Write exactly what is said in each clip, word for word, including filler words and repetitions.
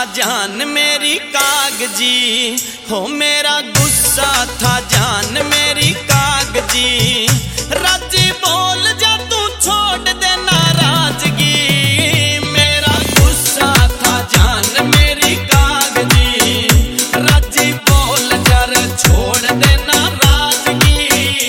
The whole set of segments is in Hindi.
जान मेरी कागजी, हो मेरा गुस्सा था जान मेरी कागजी। राजी बोल जा तू छोड़ दे नाराजगी, मेरा गुस्सा था जान मेरी कागजी। राजी बोल जा रे छोड़ दे नाराजगी।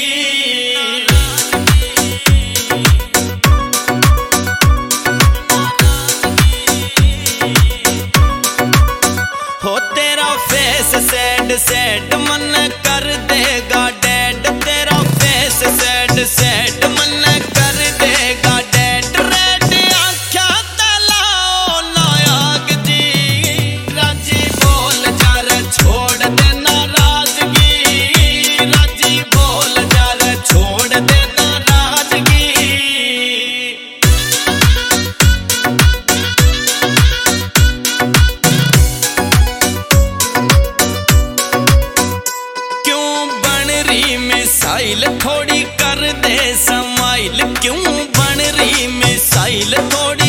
हो तेरा फेस सैड सैड मन कर देगा डेड, तेरा फेस सैड सैड मन कर देगा डेड। रेड आँखा तलाओ नायाग जी, राजी बोल जा रे छोड़ दे नाराजगी। राजी बोल जा रे छोड़ दे नाराजगी। मिसाइल थोड़ी कर दे समाइल, क्यों बन रही मिसाइल थोड़ी